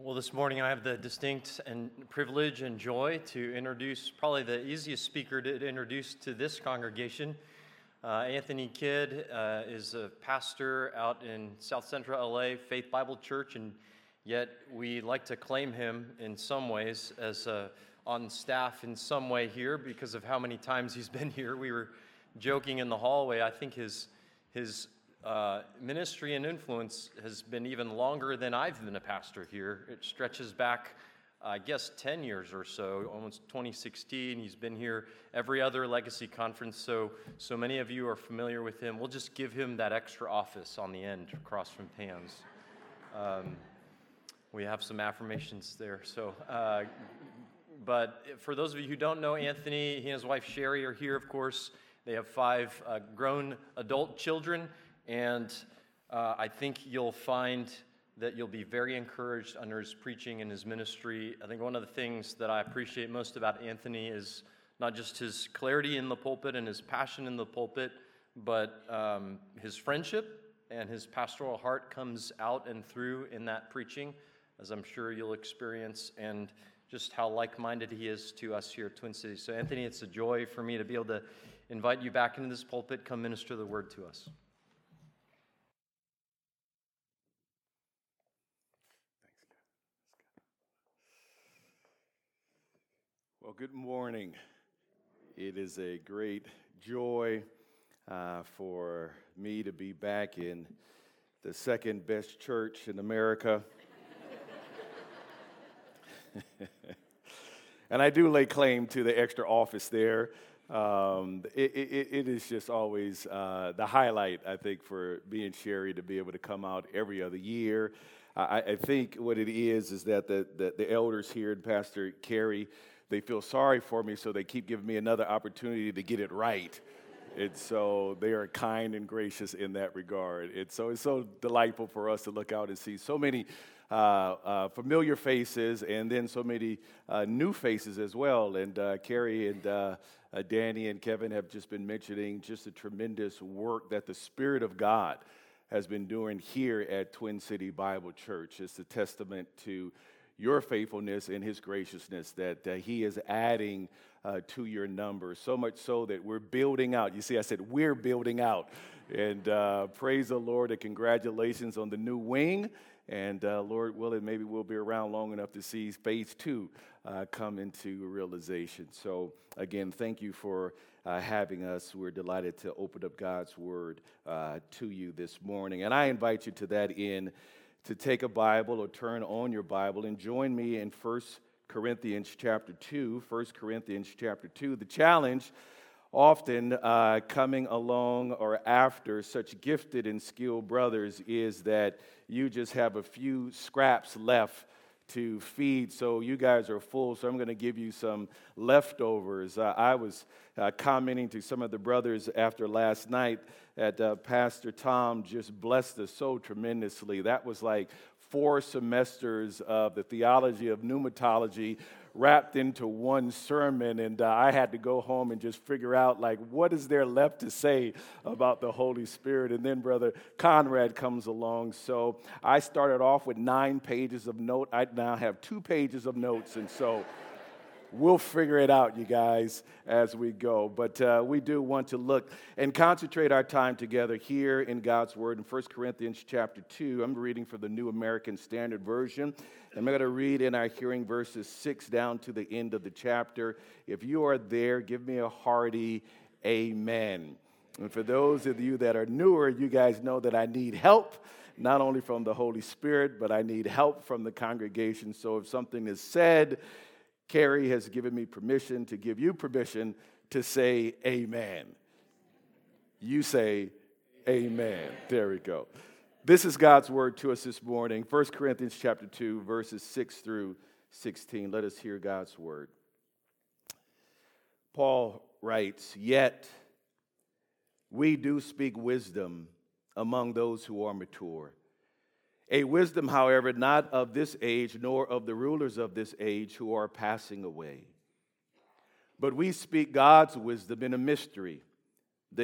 Well, this morning I have the distinct and privilege and joy to introduce probably the easiest speaker to introduce to this congregation. Anthony Kidd is a pastor out in South Central LA, Faith Bible Church, and yet we like to claim him in some ways as on staff in some way here because of how many times he's been here. We were joking in the hallway. I think his ministry and influence has been even longer than I've been a pastor here. It stretches back, I guess, 10 years or so, almost 2016. He's been here every other Legacy Conference, so many of you are familiar with him. We'll just give him that extra office on the end across from Pam's. We have some affirmations there. But for those of you who don't know Anthony, he and his wife Sherry are here, of course. They have 5 grown adult children. And I think you'll find that you'll be very encouraged under his preaching and his ministry. I think one of the things that I appreciate most about Anthony is not just his clarity in the pulpit and his passion in the pulpit, but his friendship and his pastoral heart comes out and through in that preaching, as I'm sure you'll experience, and just how like-minded he is to us here at Twin Cities. So Anthony, it's a joy for me to be able to invite you back into this pulpit. Come minister the word to us. Well, good morning. It is a great joy for me to be back in the second best church in America. And I do lay claim to the extra office there. It is just always the highlight, I think, for me and Sherry to be able to come out every other year. I think what it is that the elders here and Pastor Carey, they feel sorry for me, so they keep giving me another opportunity to get it right. And so they are kind and gracious in that regard. And so it's so delightful for us to look out and see so many familiar faces and then so many new faces as well. And Carrie and Danny and Kevin have just been mentioning just the tremendous work that the Spirit of God has been doing here at Twin City Bible Church. It's a testament to your faithfulness and his graciousness that he is adding to your numbers, so much so that we're building out. You see, I said we're building out. And praise the Lord and congratulations on the new wing. And Lord willing, maybe we'll be around long enough to see phase 2 come into realization. So again, thank you for having us. We're delighted to open up God's word to you this morning. And I invite you to that end to take a Bible or turn on your Bible and join me in 1 Corinthians chapter 2. 1 Corinthians chapter 2. The challenge often coming along or after such gifted and skilled brothers is that you just have a few scraps left to feed, so you guys are full, so I'm going to give you some leftovers. I was commenting to some of the brothers after last night that Pastor Tom just blessed us so tremendously. That was like 4 semesters of the theology of pneumatology wrapped into one sermon, and I had to go home and just figure out, like, what is there left to say about the Holy Spirit? And then Brother Conrad comes along, so I started off with 9 pages of note. I now have 2 pages of notes, and so we'll figure it out, you guys, as we go. But we do want to look and concentrate our time together here in God's Word in 1 Corinthians chapter 2. I'm reading from the New American Standard Version. I'm going to read in our hearing verses 6 down to the end of the chapter. If you are there, give me a hearty amen. And for those of you that are newer, you guys know that I need help, not only from the Holy Spirit, but I need help from the congregation. So if something is said, Carrie has given me permission to give you permission to say amen. You say amen. There we go. This is God's word to us this morning. 1 Corinthians chapter 2, verses 6 through 16. Let us hear God's word. Paul writes, "Yet we do speak wisdom among those who are mature. A wisdom, however, not of this age, nor of the rulers of this age who are passing away. But we speak God's wisdom in a mystery, the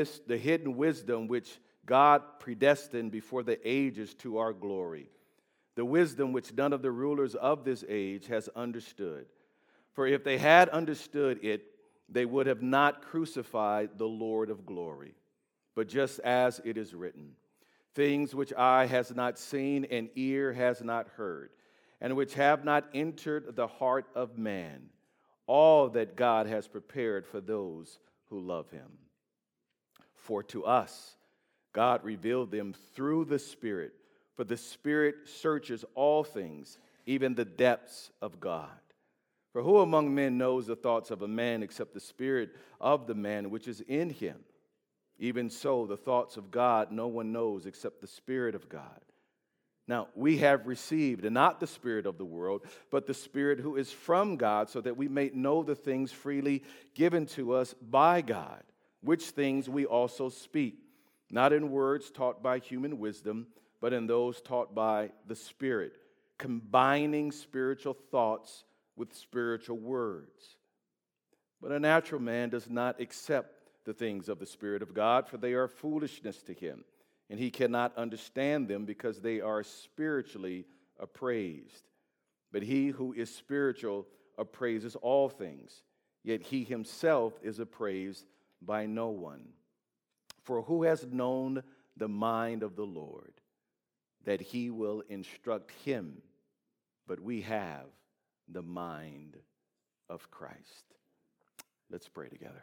hidden wisdom which God predestined before the ages to our glory. the wisdom which none of the rulers of this age has understood. For if they had understood it, they would have not crucified the Lord of glory. But just as it is written, things which eye has not seen and ear has not heard, and which have not entered the heart of man, all that God has prepared for those who love him. For to us God revealed them through the Spirit, for the Spirit searches all things, even the depths of God. For who among men knows the thoughts of a man except the spirit of the man which is in him? Even so, the thoughts of God no one knows except the Spirit of God. Now, we have received, and not the spirit of the world, but the Spirit who is from God, so that we may know the things freely given to us by God, which things we also speak, not in words taught by human wisdom, but in those taught by the Spirit, combining spiritual thoughts with spiritual words. But a natural man does not accept the things of the Spirit of God, for they are foolishness to him, and he cannot understand them because they are spiritually appraised. But he who is spiritual appraises all things, yet he himself is appraised by no one. For who has known the mind of the Lord, that he will instruct him? But we have the mind of Christ. Let's pray together.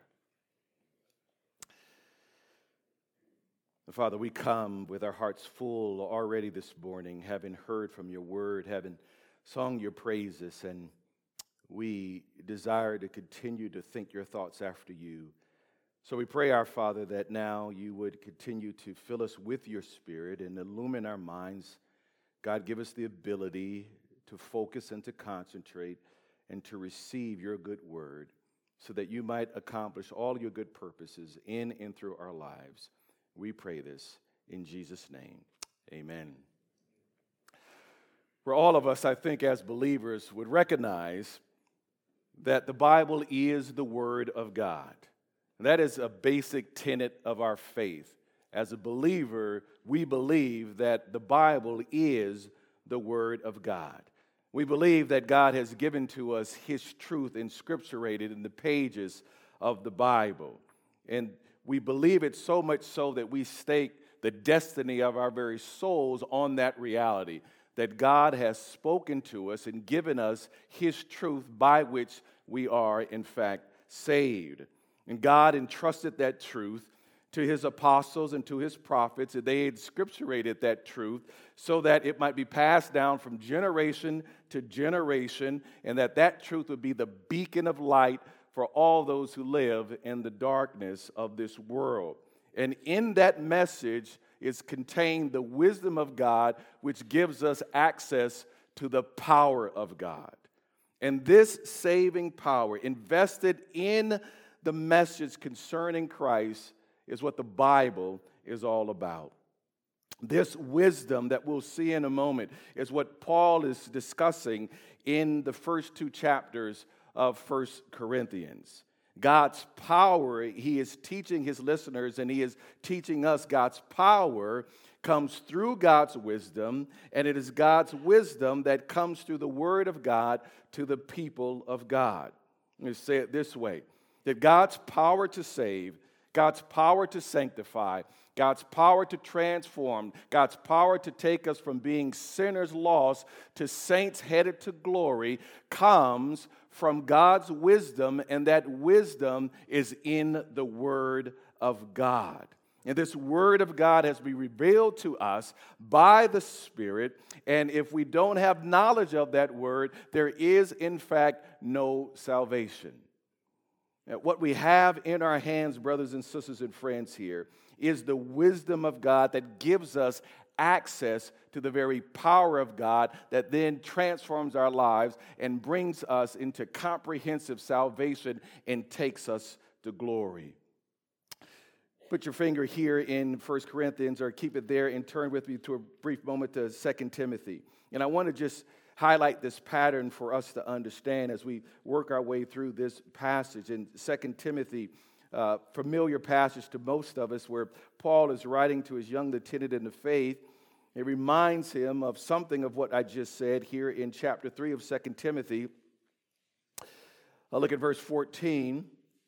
Father, we come with our hearts full already this morning, having heard from your word, having sung your praises, and we desire to continue to think your thoughts after you. So we pray, our Father, that now you would continue to fill us with your Spirit and illumine our minds. God, give us the ability to focus and to concentrate and to receive your good word so that you might accomplish all your good purposes in and through our lives. We pray this in Jesus' name. Amen. For all of us, I think, as believers, would recognize that the Bible is the Word of God. That is a basic tenet of our faith. As a believer, we believe that the Bible is the Word of God. We believe that God has given to us His truth inscripturated in the pages of the Bible. And we believe it so much so that we stake the destiny of our very souls on that reality, that God has spoken to us and given us His truth by which we are, in fact, saved. And God entrusted that truth to His apostles and to His prophets, and they had scripturated that truth so that it might be passed down from generation to generation, and that truth would be the beacon of light for all those who live in the darkness of this world. And in that message is contained the wisdom of God, which gives us access to the power of God. And this saving power invested in the message concerning Christ is what the Bible is all about. This wisdom that we'll see in a moment is what Paul is discussing in the first two chapters of 1 Corinthians. God's power, he is teaching his listeners, and he is teaching us God's power comes through God's wisdom, and it is God's wisdom that comes through the Word of God to the people of God. Let me say it this way, that God's power to save, God's power to sanctify, God's power to transform, God's power to take us from being sinners lost to saints headed to glory comes from God's wisdom, and that wisdom is in the Word of God. And this Word of God has been revealed to us by the Spirit, and if we don't have knowledge of that Word, there is, in fact, no salvation. Now, what we have in our hands, brothers and sisters and friends here, is the wisdom of God that gives us access to the very power of God that then transforms our lives and brings us into comprehensive salvation and takes us to glory. Put your finger here in 1 Corinthians, or keep it there and turn with me to a brief moment to 2 Timothy. And I want to just highlight this pattern for us to understand as we work our way through this passage. In 2 Timothy, familiar passage to most of us, where Paul is writing to his young lieutenant in the faith, It reminds him of something of what I just said here in chapter 3 of 2 Timothy. I'll look at verse 14.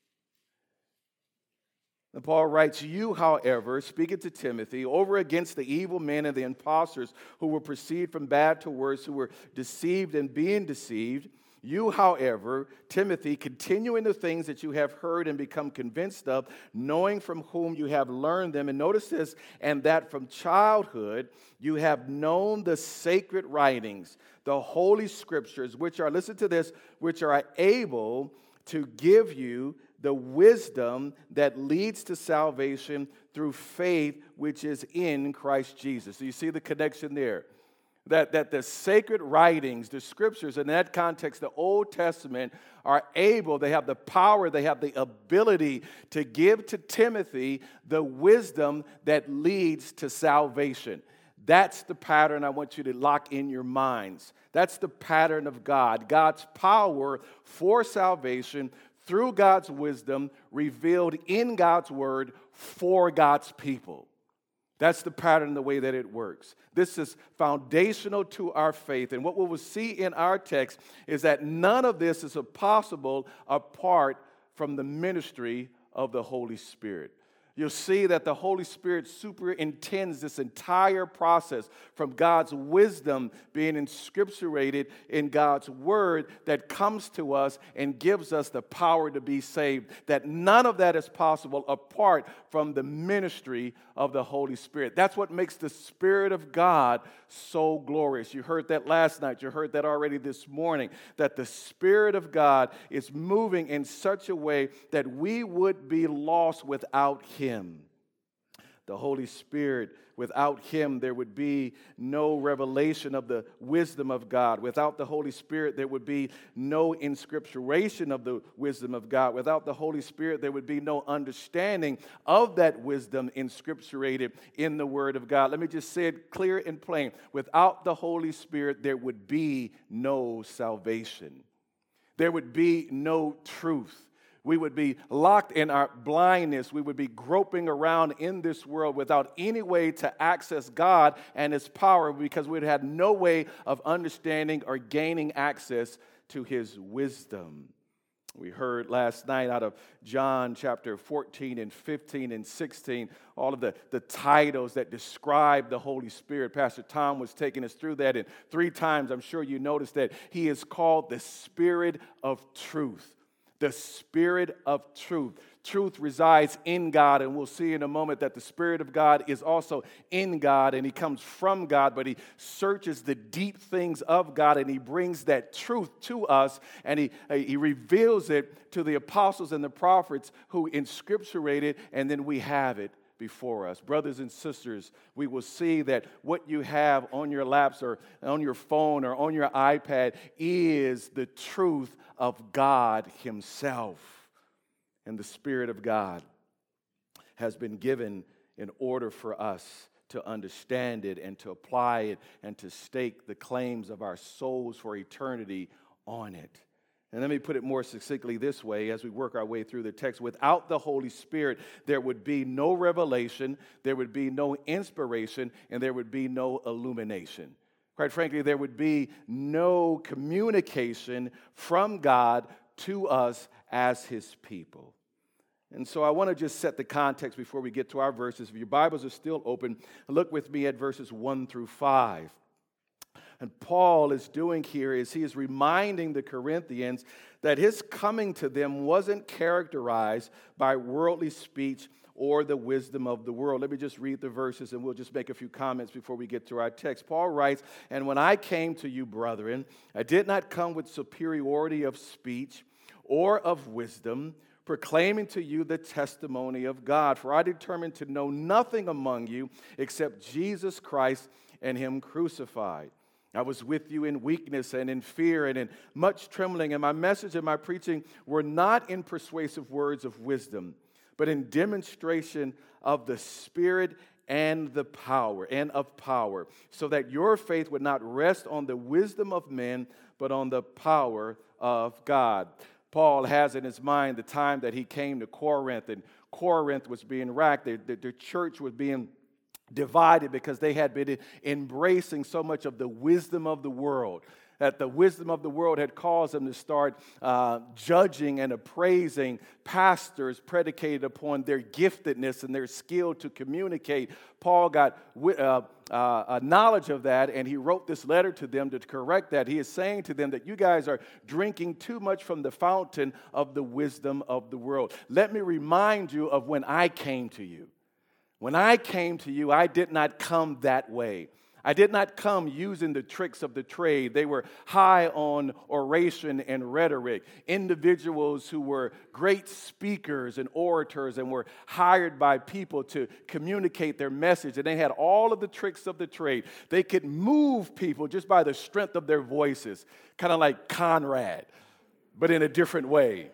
And Paul writes, "You, however, speaking to Timothy, over against the evil men and the impostors who will proceed from bad to worse, who were deceived and being deceived. You, however, Timothy, continue in the things that you have heard and become convinced of, knowing from whom you have learned them." And notice this, "and that from childhood you have known the sacred writings, the holy scriptures, which are," listen to this, "which are able to give you the wisdom that leads to salvation through faith which is in Christ Jesus." So you see the connection there. That the sacred writings, the scriptures, in that context, the Old Testament, are able, they have the power, they have the ability to give to Timothy the wisdom that leads to salvation. That's the pattern I want you to lock in your minds. That's the pattern of God. God's power for salvation through God's wisdom revealed in God's word for God's people. That's the pattern, the way that it works. This is foundational to our faith. And what we will see in our text is that none of this is possible apart from the ministry of the Holy Spirit. You'll see that the Holy Spirit superintends this entire process from God's wisdom being inscripturated in God's word that comes to us and gives us the power to be saved. That none of that is possible apart from the ministry of the Holy Spirit. That's what makes the Spirit of God so glorious. You heard that last night. You heard that already this morning. That the Spirit of God is moving in such a way that we would be lost without Him. The Holy Spirit, without Him, there would be no revelation of the wisdom of God. Without the Holy Spirit, there would be no inscripturation of the wisdom of God. Without the Holy Spirit, there would be no understanding of that wisdom inscripturated in the Word of God. Let me just say it clear and plain. Without the Holy Spirit, there would be no salvation. There would be no truth. We would be locked in our blindness. We would be groping around in this world without any way to access God and His power, because we'd have no way of understanding or gaining access to His wisdom. We heard last night out of John chapter 14 and 15 and 16, all of the titles that describe the Holy Spirit. Pastor Tom was taking us through that, and 3 times I'm sure you noticed that He is called the Spirit of Truth. The Spirit of truth. Truth resides in God, and we'll see in a moment that the Spirit of God is also in God, and He comes from God, but He searches the deep things of God, and He brings that truth to us, and He reveals it to the apostles and the prophets who inscripturate it, and then we have it before us. Brothers and sisters, we will see that what you have on your laps or on your phone or on your iPad is the truth of God Himself. And the Spirit of God has been given in order for us to understand it and to apply it and to stake the claims of our souls for eternity on it. And let me put it more succinctly this way as we work our way through the text. Without the Holy Spirit, there would be no revelation, there would be no inspiration, and there would be no illumination. Quite frankly, there would be no communication from God to us as His people. And so I want to just set the context before we get to our verses. If your Bibles are still open, look with me at verses 1 through 5. And Paul is doing here is he is reminding the Corinthians that his coming to them wasn't characterized by worldly speech or the wisdom of the world. Let me just read the verses and we'll just make a few comments before we get to our text. Paul writes, "And when I came to you, brethren, I did not come with superiority of speech or of wisdom, proclaiming to you the testimony of God. For I determined to know nothing among you except Jesus Christ and Him crucified. I was with you in weakness and in fear and in much trembling, and my message and my preaching were not in persuasive words of wisdom, but in demonstration of the Spirit and the power, and of power, so that your faith would not rest on the wisdom of men, but on the power of God." Paul has in his mind the time that he came to Corinth, and Corinth was being racked. The church was being divided because they had been embracing so much of the wisdom of the world, that the wisdom of the world had caused them to start judging and appraising pastors predicated upon their giftedness and their skill to communicate. Paul got a knowledge of that, and he wrote this letter to them to correct that. He is saying to them that you guys are drinking too much from the fountain of the wisdom of the world. Let me remind you of when I came to you. When I came to you, I did not come that way. I did not come using the tricks of the trade. They were high on oration and rhetoric, individuals who were great speakers and orators and were hired by people to communicate their message. And they had all of the tricks of the trade. They could move people just by the strength of their voices, kind of like Conrad, but in a different way.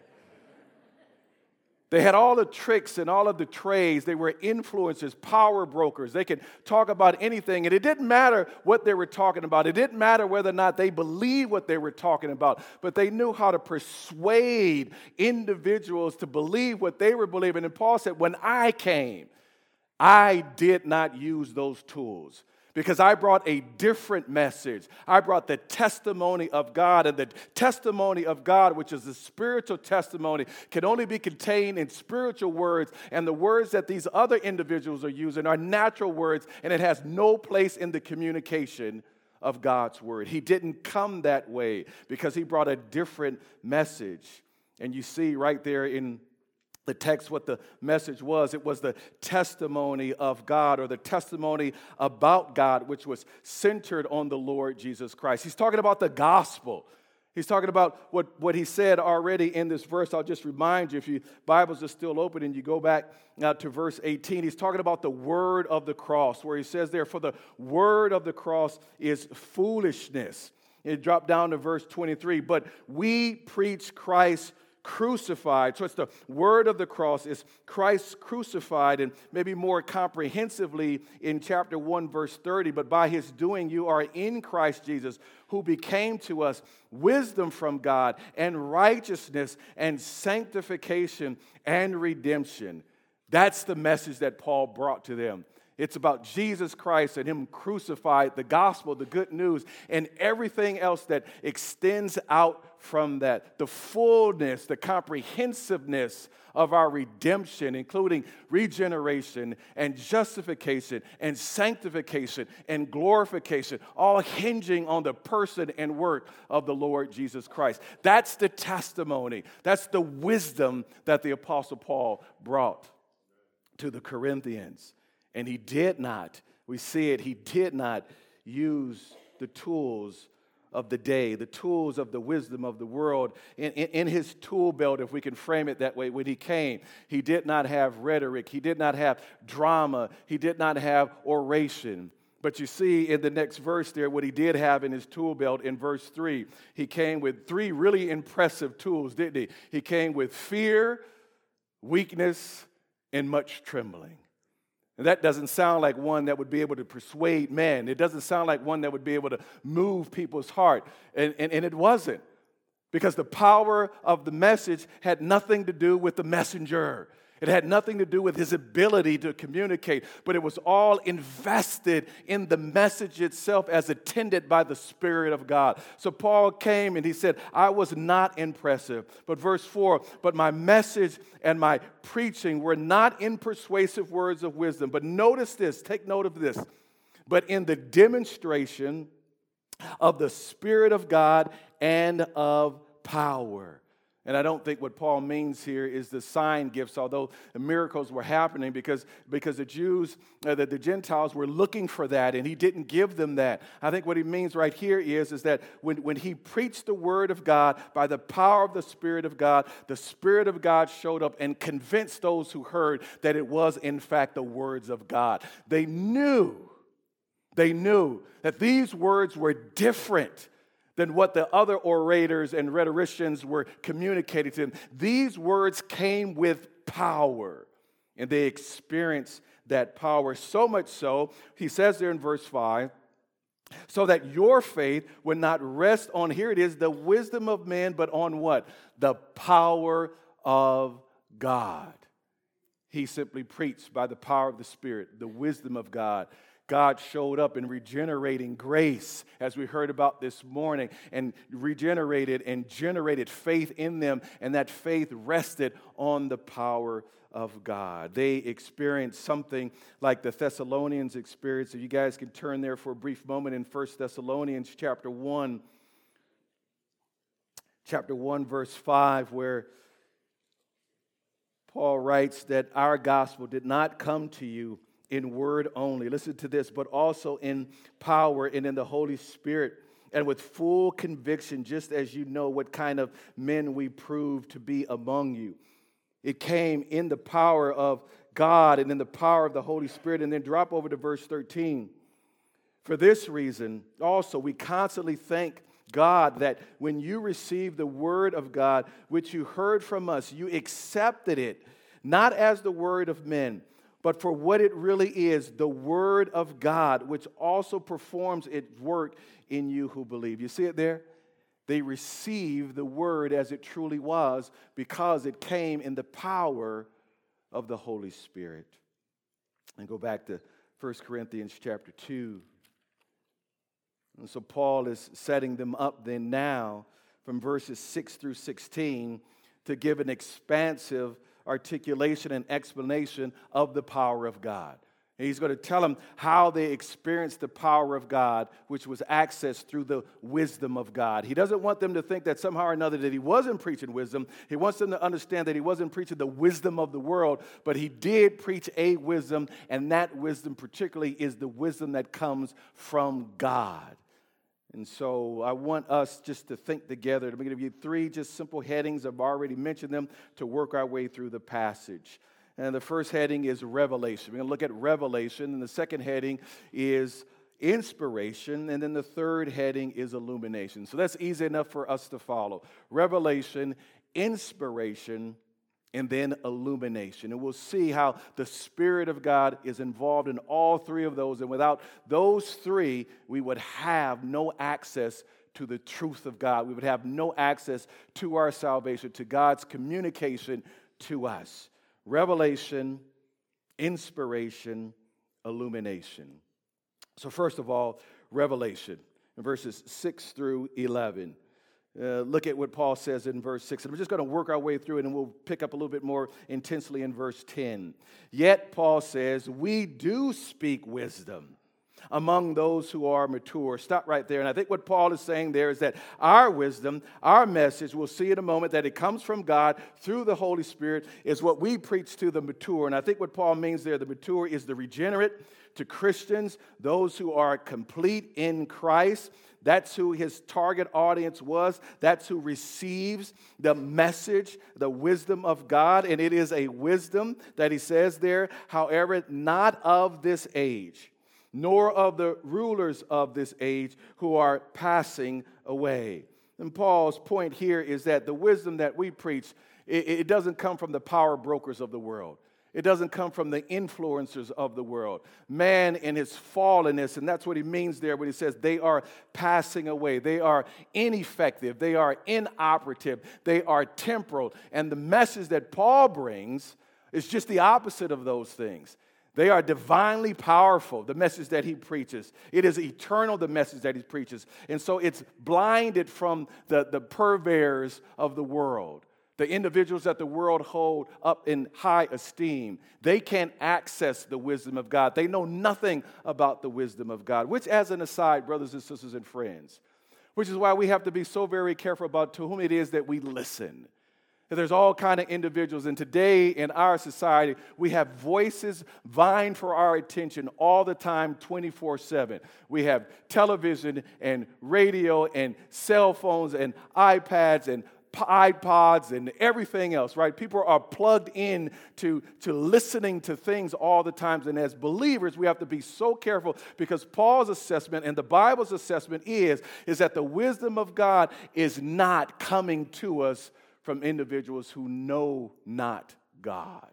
They had all the tricks and all of the trades. They were influencers, power brokers. They could talk about anything, and it didn't matter what they were talking about. It didn't matter whether or not they believed what they were talking about, but they knew how to persuade individuals to believe what they were believing. And Paul said, when I came, I did not use those tools. Because I brought a different message. I brought the testimony of God. And the testimony of God, which is the spiritual testimony, can only be contained in spiritual words. And the words that these other individuals are using are natural words. And it has no place in the communication of God's word. He didn't come that way because he brought a different message. And you see right there in the text what the message was. It was the testimony of God, or the testimony about God, which was centered on the Lord Jesus Christ. He's talking about the gospel. He's talking about what he said already in this verse. I'll just remind you, if your Bibles are still open and you go back now to verse 18, he's talking about the word of the cross, where he says there, for the word of the cross is foolishness. It dropped down to verse 23, but we preach Christ crucified. So it's the word of the cross is Christ crucified, and maybe more comprehensively in chapter 1 verse 30, but by his doing you are in Christ Jesus, who became to us wisdom from God and righteousness and sanctification and redemption. That's the message that Paul brought to them. It's about Jesus Christ and him crucified, the gospel, the good news, and everything else that extends out from that. The fullness, the comprehensiveness of our redemption, including regeneration and justification and sanctification and glorification, all hinging on the person and work of the Lord Jesus Christ. That's the testimony. That's the wisdom that the Apostle Paul brought to the Corinthians. And he did not, we see it, he did not use the tools of the day, the tools of the wisdom of the world in his tool belt, if we can frame it that way. When he came, he did not have rhetoric, he did not have drama, he did not have oration. But you see in the next verse there what he did have in his tool belt in verse 3. He came with 3 really impressive tools, didn't he? He came with fear, weakness, and much trembling. And that doesn't sound like one that would be able to persuade men. It doesn't sound like one that would be able to move people's heart. And it wasn't. Because the power of the message had nothing to do with the messenger. It had nothing to do with his ability to communicate, but it was all invested in the message itself as attended by the Spirit of God. So Paul came and he said, I was not impressive. But verse 4, but my message and my preaching were not in persuasive words of wisdom. But notice this, take note of this. But in the demonstration of the Spirit of God and of power. And I don't think what Paul means here is the sign gifts, although the miracles were happening because the Jews, the Gentiles were looking for that, and he didn't give them that. I think what he means right here is that when he preached the word of God by the power of the Spirit of God showed up and convinced those who heard that it was in fact the words of God. They knew that these words were different than what the other orators and rhetoricians were communicating to them. These words came with power, and they experienced that power. So much so, he says there in verse 5, so that your faith would not rest on, here it is, the wisdom of men, but on what? The power of God. He simply preached by the power of the Spirit, the wisdom of God. God showed up in regenerating grace, as we heard about this morning, and regenerated and generated faith in them, and that faith rested on the power of God. They experienced something like the Thessalonians experienced. So you guys can turn there for a brief moment in 1 Thessalonians chapter 1, verse 5, where Paul writes that our gospel did not come to you in word only. Listen to this, but also in power and in the Holy Spirit and with full conviction, just as you know what kind of men we prove to be among you. It came in the power of God and in the power of the Holy Spirit. And then drop over to verse 13. For this reason, also, we constantly thank God that when you received the word of God, which you heard from us, you accepted it, not as the word of men, but for what it really is, the word of God, which also performs its work in you who believe. You see it there? They received the word as it truly was because it came in the power of the Holy Spirit. And go back to 1 Corinthians chapter 2. And so Paul is setting them up then now from verses 6 through 16 to give an expansive articulation and explanation of the power of God. And he's going to tell them how they experienced the power of God, which was accessed through the wisdom of God. He doesn't want them to think that somehow or another that he wasn't preaching wisdom. He wants them to understand that he wasn't preaching the wisdom of the world, but he did preach a wisdom, and that wisdom particularly is the wisdom that comes from God. And so I want us just to think together. I'm going to give you three just simple headings. I've already mentioned them to work our way through the passage. And the first heading is revelation. We're going to look at revelation. And the second heading is inspiration. And then the third heading is illumination. So that's easy enough for us to follow. Revelation, inspiration, and then illumination. And we'll see how the Spirit of God is involved in all three of those. And without those three, we would have no access to the truth of God. We would have no access to our salvation, to God's communication to us. Revelation, inspiration, illumination. So first of all, revelation in verses 6 through 11. Look at what Paul says in verse 6. And we're just going to work our way through it, and we'll pick up a little bit more intensely in verse 10. Yet, Paul says, we do speak wisdom among those who are mature. Stop right there. And I think what Paul is saying there is that our wisdom, our message, we'll see in a moment that it comes from God through the Holy Spirit, is what we preach to the mature. And I think what Paul means there, the mature is the regenerate, to Christians, those who are complete in Christ. That's who his target audience was. That's who receives the message, the wisdom of God. And it is a wisdom that he says there, however, not of this age, nor of the rulers of this age who are passing away. And Paul's point here is that the wisdom that we preach, it doesn't come from the power brokers of the world. It doesn't come from the influencers of the world. Man in his fallenness, and that's what he means there when he says they are passing away. They are ineffective. They are inoperative. They are temporal. And the message that Paul brings is just the opposite of those things. They are divinely powerful, the message that he preaches. It is eternal, the message that he preaches. And so it's blinded from the purveyors of the world. The individuals that the world hold up in high esteem, they can't access the wisdom of God. They know nothing about the wisdom of God, which, as an aside, brothers and sisters and friends, which is why we have to be so very careful about to whom it is that we listen. There's all kind of individuals, and today in our society, we have voices vying for our attention all the time, 24/7. We have television and radio and cell phones and iPads and iPods and everything else, right? People are plugged in to listening to things all the time. And as believers, we have to be so careful because Paul's assessment and the Bible's assessment is that the wisdom of God is not coming to us from individuals who know not God.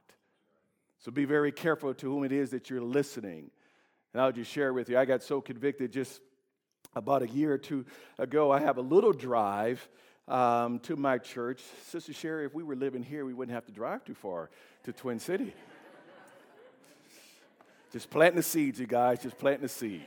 So be very careful to whom it is that you're listening. And I'll just share with you, I got so convicted just about a year or two ago. I have a little drive to my church. Sister Sherry, if we were living here, we wouldn't have to drive too far to Twin City. Just planting the seeds, you guys, just planting the seed.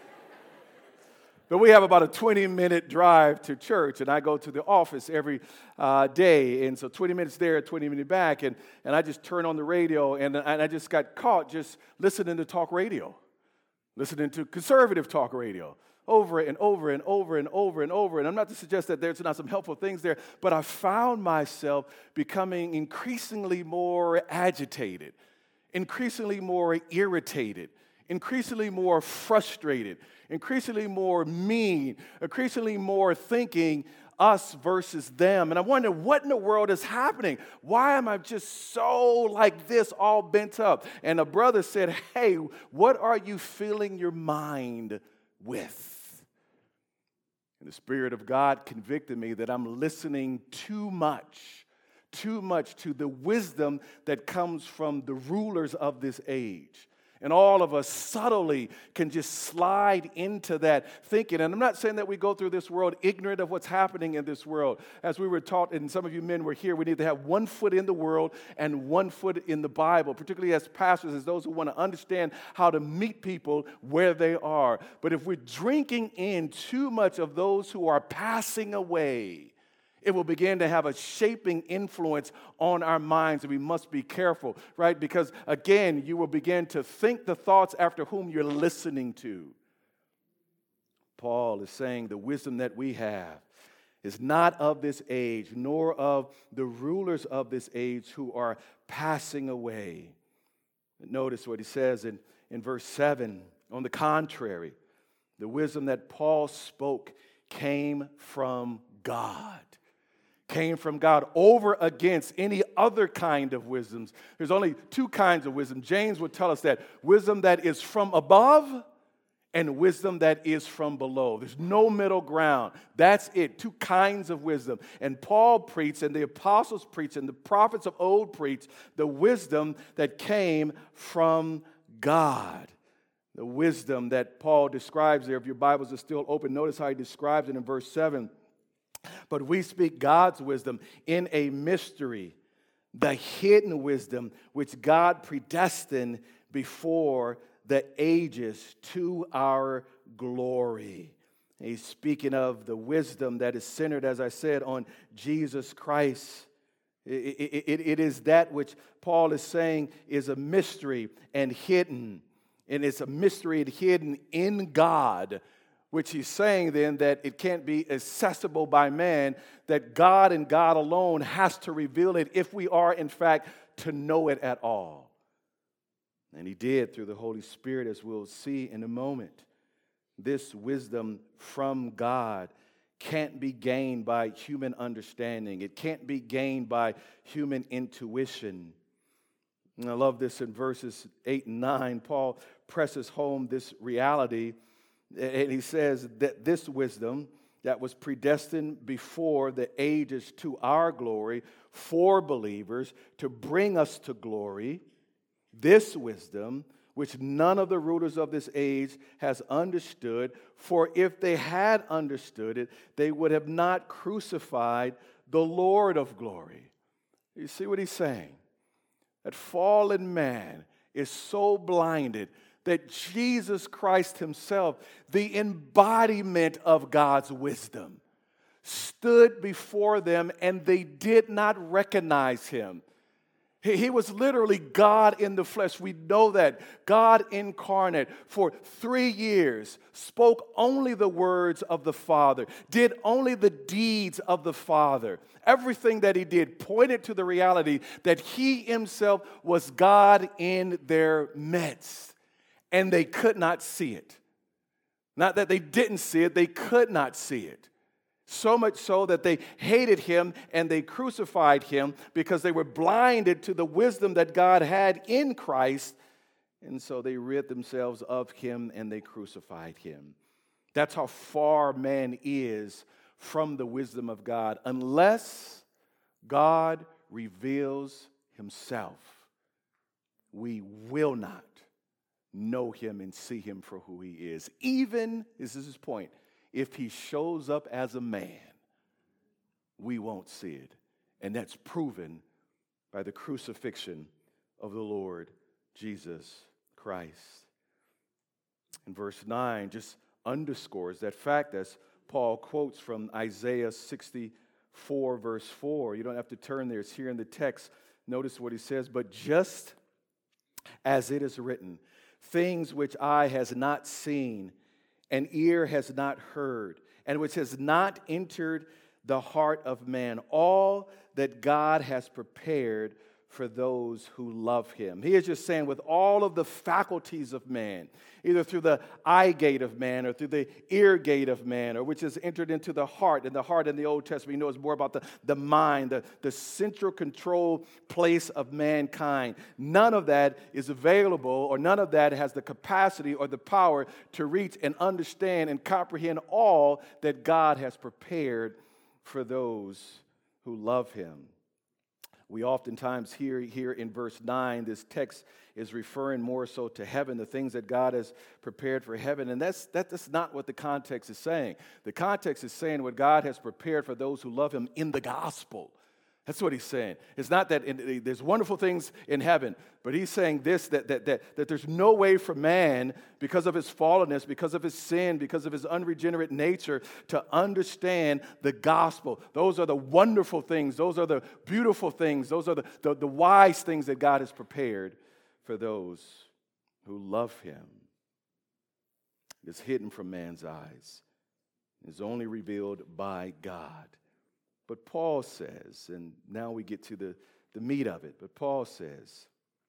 But we have about a 20-minute drive to church, and I go to the office every day. And so 20 minutes there, 20 minutes back, and I just turn on the radio, and I just got caught just listening to talk radio, listening to conservative talk radio over and over and over and over and over. And I'm not to suggest that there's not some helpful things there, but I found myself becoming increasingly more agitated, increasingly more irritated, increasingly more frustrated, increasingly more mean, increasingly more thinking us versus them. And I wonder what in the world is happening. Why am I just so like this, all bent up? And a brother said, hey, what are you filling your mind with? And the Spirit of God convicted me that I'm listening too much to the wisdom that comes from the rulers of this age. And all of us subtly can just slide into that thinking. And I'm not saying that we go through this world ignorant of what's happening in this world. As we were taught, and some of you men were here, we need to have 1 foot in the world and 1 foot in the Bible, particularly as pastors, as those who want to understand how to meet people where they are. But if we're drinking in too much of those who are passing away, it will begin to have a shaping influence on our minds, and we must be careful, right? Because, again, you will begin to think the thoughts after whom you're listening to. Paul is saying the wisdom that we have is not of this age, nor of the rulers of this age who are passing away. Notice what he says in verse 7. On the contrary, the wisdom that Paul spoke came from God. Came from God over against any other kind of wisdoms. There's only 2 kinds of wisdom. James would tell us that wisdom that is from above and wisdom that is from below. There's no middle ground. That's it. 2 kinds of wisdom. And Paul preached, and the apostles preached, and the prophets of old preached the wisdom that came from God. The wisdom that Paul describes there. If your Bibles are still open, notice how he describes it in verse 7. But we speak God's wisdom in a mystery, the hidden wisdom which God predestined before the ages to our glory. He's speaking of the wisdom that is centered, as I said, on Jesus Christ. It is that which Paul is saying is a mystery and hidden. And it's a mystery and hidden in God, which he's saying then that it can't be accessible by man, that God and God alone has to reveal it if we are, in fact, to know it at all. And he did through the Holy Spirit, as we'll see in a moment. This wisdom from God can't be gained by human understanding. It can't be gained by human intuition. And I love this in verses 8 and 9. Paul presses home this reality. And he says that this wisdom that was predestined before the ages to our glory for believers to bring us to glory, this wisdom which none of the rulers of this age has understood, for if they had understood it, they would have not crucified the Lord of glory. You see what he's saying? That fallen man is so blinded that Jesus Christ himself, the embodiment of God's wisdom, stood before them and they did not recognize him. He was literally God in the flesh. We know that. God incarnate for 3 years, spoke only the words of the Father, did only the deeds of the Father. Everything that he did pointed to the reality that he himself was God in their midst. And they could not see it. Not that they didn't see it, they could not see it. So much so that they hated him and they crucified him because they were blinded to the wisdom that God had in Christ. And so they rid themselves of him and they crucified him. That's how far man is from the wisdom of God. Unless God reveals himself, we will not know him and see him for who he is. Even, this is his point, if he shows up as a man, we won't see it. And that's proven by the crucifixion of the Lord Jesus Christ. And verse 9 just underscores that fact as Paul quotes from Isaiah 64, verse 4. You don't have to turn there. It's here in the text. Notice what he says. But just as it is written, things which eye has not seen, and ear has not heard, and which has not entered the heart of man, all that God has prepared for those who love him. He is just saying with all of the faculties of man, either through the eye gate of man or through the ear gate of man, or which has entered into the heart. And the heart in the Old Testament, you know, is more about the mind, the central control place of mankind. None of that is available, or none of that has the capacity or the power to reach and understand and comprehend all that God has prepared for those who love him. We oftentimes hear here in verse 9, this text is referring more so to heaven, the things that God has prepared for heaven. And that's not what the context is saying. The context is saying what God has prepared for those who love him in the gospel. That's what he's saying. It's not that there's wonderful things in heaven, but he's saying this, that there's no way for man, because of his fallenness, because of his sin, because of his unregenerate nature, to understand the gospel. Those are the wonderful things. Those are the beautiful things. Those are the wise things that God has prepared for those who love him. It's hidden from man's eyes. It's only revealed by God. But Paul says, and now we get to the meat of it, but Paul says,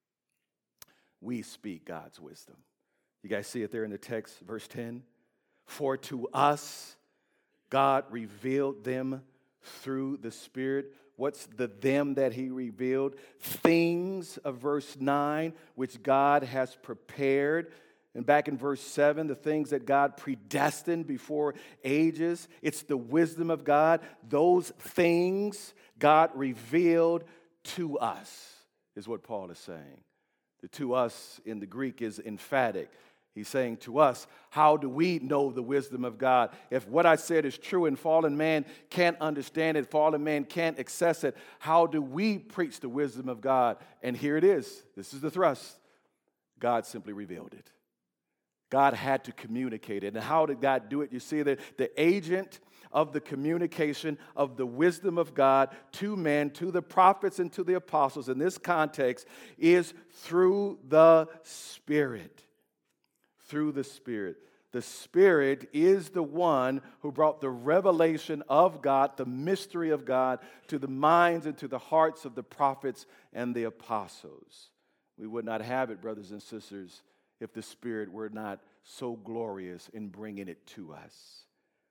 we speak God's wisdom. You guys see it there in the text, verse 10? For to us, God revealed them through the Spirit. What's the them that he revealed? Things of verse 9, which God has prepared. And back in verse 7, the things that God predestined before ages, it's the wisdom of God. Those things God revealed to us, is what Paul is saying. The to us in the Greek is emphatic. He's saying to us, how do we know the wisdom of God? If what I said is true and fallen man can't understand it, fallen man can't access it, how do we preach the wisdom of God? And here it is. This is the thrust. God simply revealed it. God had to communicate it. And how did God do it? You see that the agent of the communication of the wisdom of God to men, to the prophets and to the apostles in this context is through the Spirit. Through the Spirit. The Spirit is the one who brought the revelation of God, the mystery of God, to the minds and to the hearts of the prophets and the apostles. We would not have it, brothers and sisters, if the Spirit were not so glorious in bringing it to us.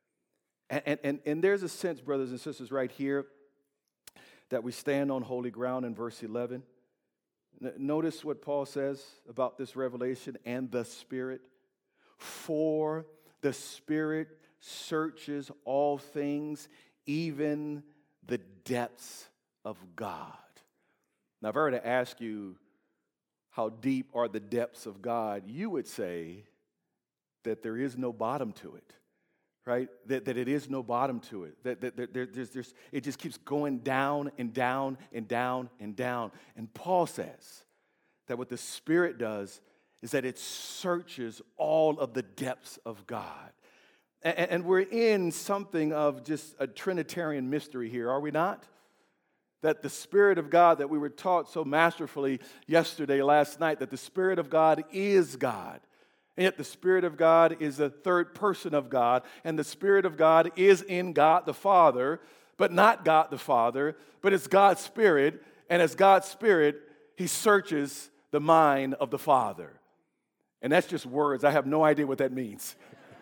And there's a sense, brothers and sisters, right here that we stand on holy ground in verse 11. Notice what Paul says about this revelation and the Spirit. For the Spirit searches all things, even the depths of God. Now, if I were to ask you, how deep are the depths of God, you would say that there is no bottom to it, right? That it is no bottom to it. That it just keeps going down and down and down and down. And Paul says that what the Spirit does is that it searches all of the depths of God. And we're in something of just a Trinitarian mystery here, are we not? That the Spirit of God that we were taught so masterfully yesterday, last night, that the Spirit of God is God. And yet the Spirit of God is the third person of God. And the Spirit of God is in God the Father, but not God the Father, but it's God's Spirit. And as God's Spirit, he searches the mind of the Father. And that's just words. I have no idea what that means.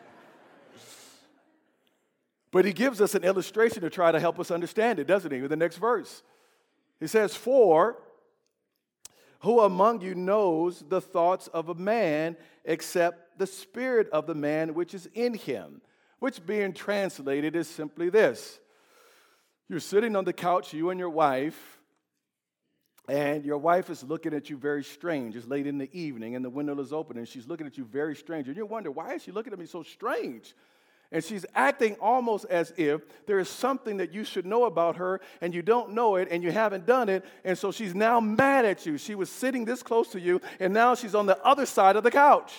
But he gives us an illustration to try to help us understand it, doesn't he? With the next verse. He says, for who among you knows the thoughts of a man except the spirit of the man which is in him? Which being translated is simply this. You're sitting on the couch, you and your wife, and your wife is looking at you very strange. It's late in the evening and the window is open and she's looking at you very strange. And you wonder, why is she looking at me so strange? And she's acting almost as if there is something that you should know about her and you don't know it and you haven't done it. And so she's now mad at you. She was sitting this close to you and now she's on the other side of the couch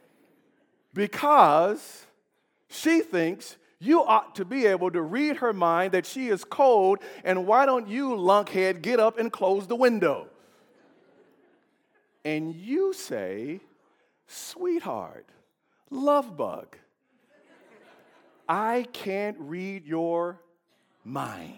because she thinks you ought to be able to read her mind that she is cold, and why don't you, lunkhead, get up and close the window? And you say, sweetheart, love bug, I can't read your mind.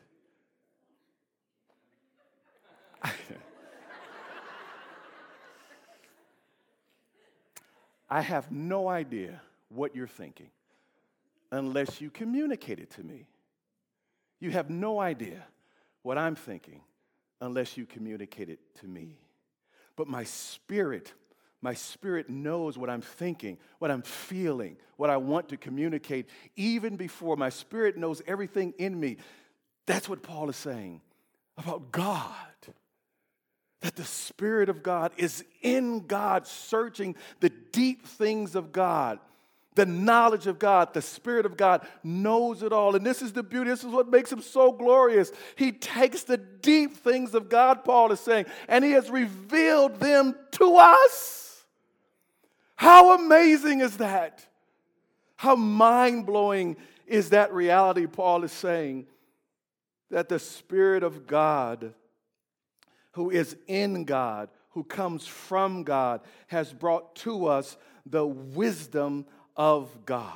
I have no idea what you're thinking unless you communicate it to me. You have no idea what I'm thinking unless you communicate it to me. But my spirit knows what I'm thinking, what I'm feeling, what I want to communicate, even before my spirit knows everything in me. That's what Paul is saying about God. That the Spirit of God is in God, searching the deep things of God, the knowledge of God. The Spirit of God knows it all. And this is the beauty. This is what makes him so glorious. He takes the deep things of God, Paul is saying, and he has revealed them to us. How amazing is that? How mind-blowing is that reality, Paul is saying, that the Spirit of God, who is in God, who comes from God, has brought to us the wisdom of God.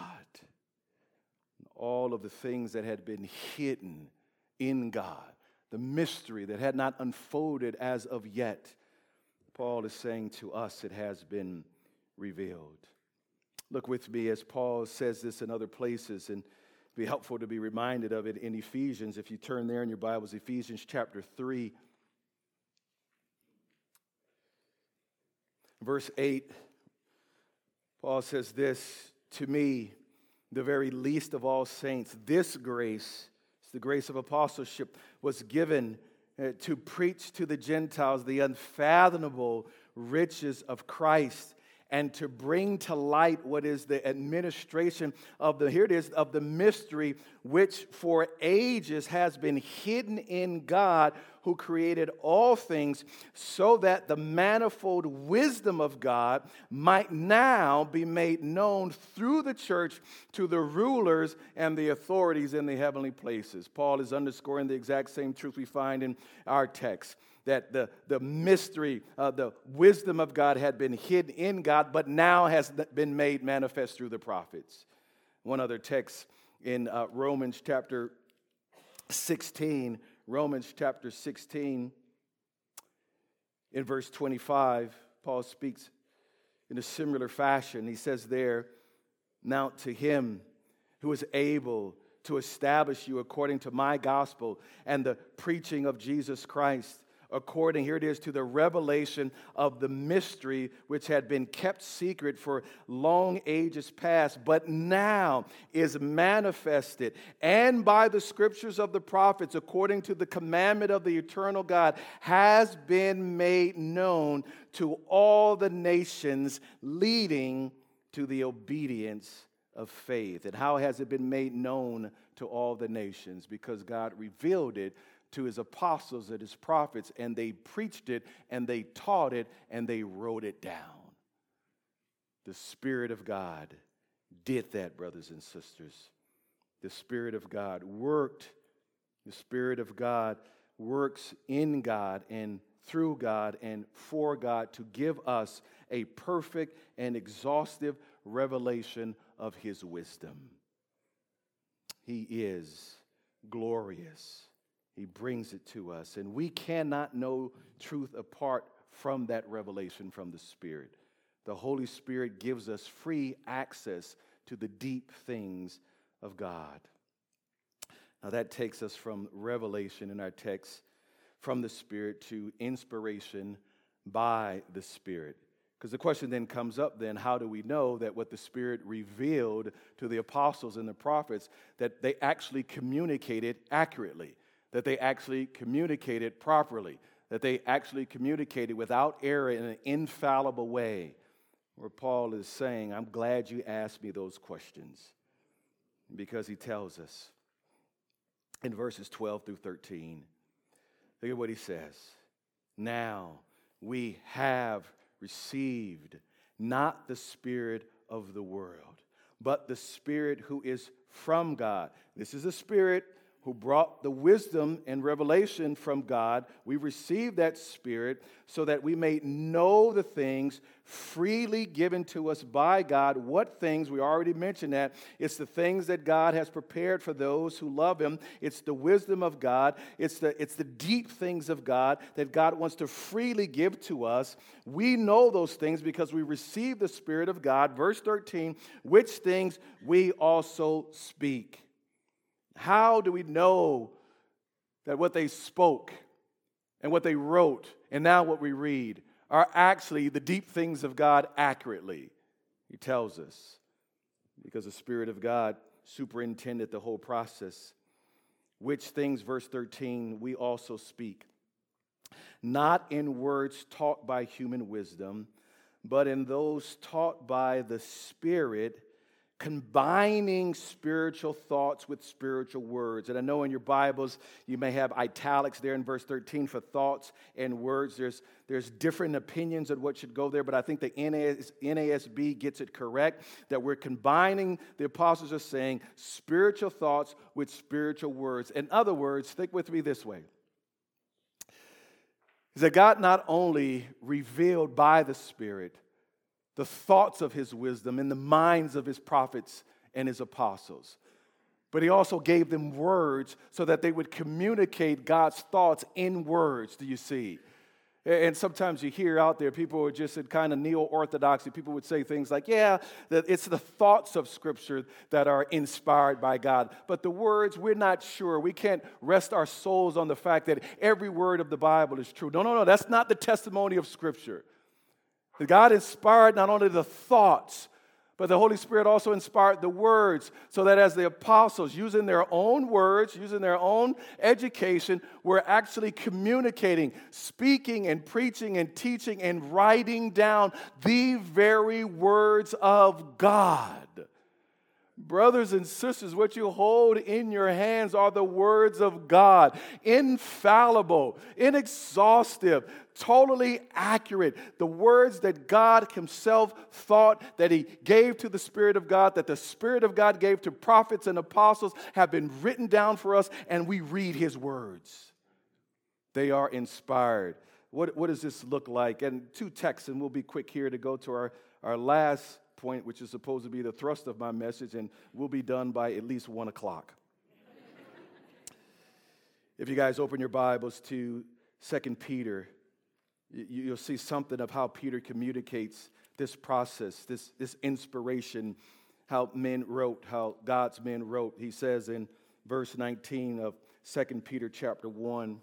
All of the things that had been hidden in God, the mystery that had not unfolded as of yet, Paul is saying to us it has been revealed. Look with me as Paul says this in other places, and it'd be helpful to be reminded of it in Ephesians. If you turn there in your Bibles, Ephesians chapter 3. Verse 8, Paul says this, to me, the very least of all saints, this grace, the grace of apostleship, was given to preach to the Gentiles the unfathomable riches of Christ and to bring to light what is the administration of of the mystery which for ages has been hidden in God who created all things, so that the manifold wisdom of God might now be made known through the church to the rulers and the authorities in the heavenly places. Paul is underscoring the exact same truth we find in our text, that the mystery, the wisdom of God had been hidden in God, but now has been made manifest through the prophets. One other text in Romans chapter 16, in verse 25, Paul speaks in a similar fashion. He says there, now to him who is able to establish you according to my gospel and the preaching of Jesus Christ, according, here it is, to the revelation of the mystery which had been kept secret for long ages past, but now is manifested, and by the scriptures of the prophets, according to the commandment of the eternal God, has been made known to all the nations, leading to the obedience of faith. And how has it been made known to all the nations? Because God revealed it to his apostles and his prophets, and they preached it, and they taught it, and they wrote it down. The Spirit of God did that, brothers and sisters. The Spirit of God worked. The Spirit of God works in God and through God and for God to give us a perfect and exhaustive revelation of his wisdom. He is glorious. He brings it to us, and we cannot know truth apart from that revelation from the Spirit. The Holy Spirit gives us free access to the deep things of God. Now that takes us from revelation in our text from the Spirit to inspiration by the Spirit. Because the question then comes up then, how do we know that what the Spirit revealed to the apostles and the prophets, that they actually communicated accurately? That they actually communicated properly, that they actually communicated without error in an infallible way, where Paul is saying, I'm glad you asked me those questions, because he tells us in verses 12 through 13, look at what he says. Now we have received not the spirit of the world, but the Spirit who is from God. This is the Spirit who brought the wisdom and revelation from God. We received that Spirit so that we may know the things freely given to us by God. What things? We already mentioned that. It's the things that God has prepared for those who love Him. It's the wisdom of God. It's the deep things of God that God wants to freely give to us. We know those things because we receive the Spirit of God. Verse 13, which things we also speak. How do we know that what they spoke and what they wrote and now what we read are actually the deep things of God accurately? He tells us because the Spirit of God superintended the whole process. Which things, verse 13, we also speak, not in words taught by human wisdom, but in those taught by the Spirit, combining spiritual thoughts with spiritual words. And I know in your Bibles you may have italics there in verse 13 for thoughts and words. There's different opinions on what should go there, but I think the NASB gets it correct, that we're combining, the apostles are saying, spiritual thoughts with spiritual words. In other words, think with me this way, is that God not only revealed by the Spirit the thoughts of His wisdom in the minds of His prophets and His apostles, but He also gave them words so that they would communicate God's thoughts in words. Do you see? And sometimes you hear out there, people are just in kind of neo-orthodoxy. People would say things like, yeah, that it's the thoughts of Scripture that are inspired by God. But the words, we're not sure. We can't rest our souls on the fact that every word of the Bible is true. No. That's not the testimony of Scripture. God inspired not only the thoughts, but the Holy Spirit also inspired the words, so that as the apostles, using their own words, using their own education, were actually communicating, speaking and preaching and teaching and writing down the very words of God. Brothers and sisters, what you hold in your hands are the words of God, infallible, inexhaustive, totally accurate. The words that God Himself thought, that He gave to the Spirit of God, that the Spirit of God gave to prophets and apostles, have been written down for us, and we read His words. They are inspired. What does this look like? And two texts, and we'll be quick here to go to our last point, which is supposed to be the thrust of my message, and we'll be done by at least 1 o'clock. If you guys open your Bibles to 2 Peter, you'll see something of how Peter communicates this process, this inspiration, how men wrote, how God's men wrote. He says in verse 19 of 2 Peter chapter 1,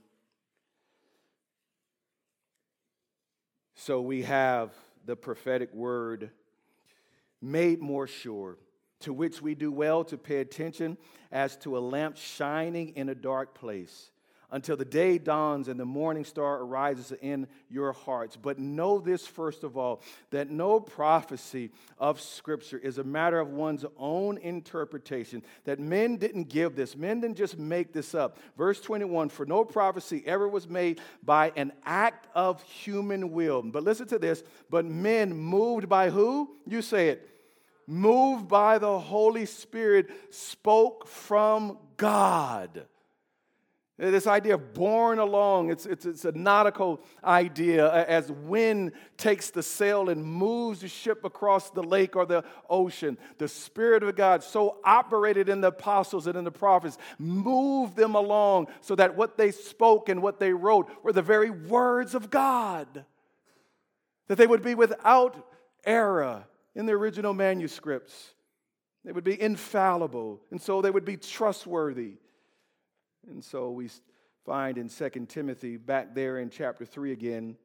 so we have the prophetic word made more sure, to which we do well to pay attention as to a lamp shining in a dark place, until the day dawns and the morning star arises in your hearts. But know this first of all, that no prophecy of Scripture is a matter of one's own interpretation, that men didn't give this. Men didn't just make this up. Verse 21, for no prophecy ever was made by an act of human will. But listen to this, but men moved by who? You say it. Moved by the Holy Spirit spoke from God. This idea of borne along, it's a nautical idea. As wind takes the sail and moves the ship across the lake or the ocean, the Spirit of God so operated in the apostles and in the prophets, moved them along so that what they spoke and what they wrote were the very words of God. That they would be without error in the original manuscripts. They would be infallible, and so they would be trustworthy. And so we find in 2 Timothy, back there in chapter 3 again,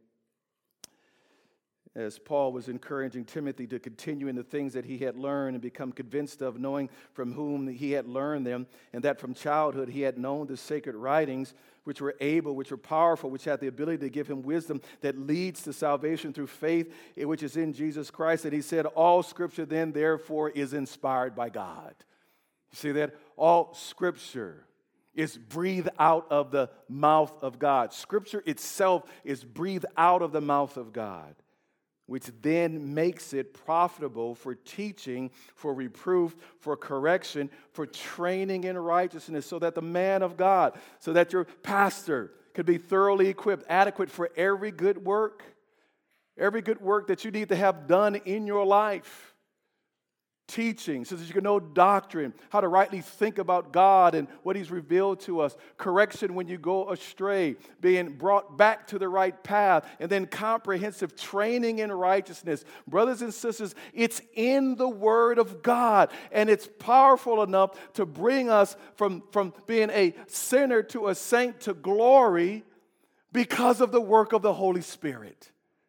as Paul was encouraging Timothy to continue in the things that he had learned and become convinced of, knowing from whom he had learned them, and that from childhood he had known the sacred writings, which were able, which were powerful, which had the ability to give him wisdom that leads to salvation through faith, which is in Jesus Christ. And he said, all Scripture then, therefore, is inspired by God. You see that? All Scripture is breathed out of the mouth of God. Scripture itself is breathed out of the mouth of God, which then makes it profitable for teaching, for reproof, for correction, for training in righteousness, so that the man of God, so that your pastor could be thoroughly equipped, adequate for every good work that you need to have done in your life. Teaching, so that you can know doctrine, how to rightly think about God and what He's revealed to us. Correction when you go astray, being brought back to the right path, and then comprehensive training in righteousness. Brothers and sisters, it's in the Word of God, and it's powerful enough to bring us from being a sinner to a saint to glory because of the work of the Holy Spirit.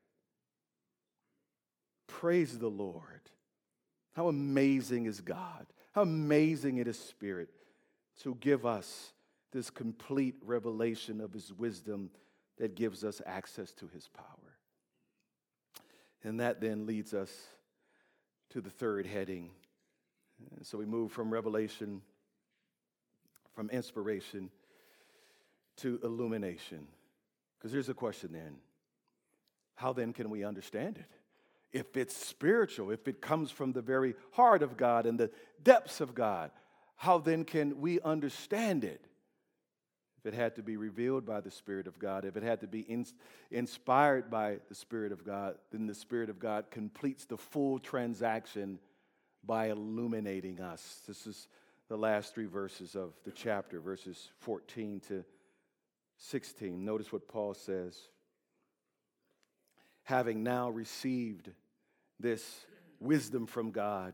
Praise the Lord. How amazing is God? How amazing it is Spirit to give us this complete revelation of His wisdom that gives us access to His power. And that then leads us to the third heading. So we move from revelation, from inspiration to illumination. Because here's the question then. How then can we understand it? If it's spiritual, if it comes from the very heart of God and the depths of God, how then can we understand it? If it had to be revealed by the Spirit of God, if it had to be inspired by the Spirit of God, then the Spirit of God completes the full transaction by illuminating us. This is the last three verses of the chapter, verses 14 to 16. Notice what Paul says. Having now received this wisdom from God,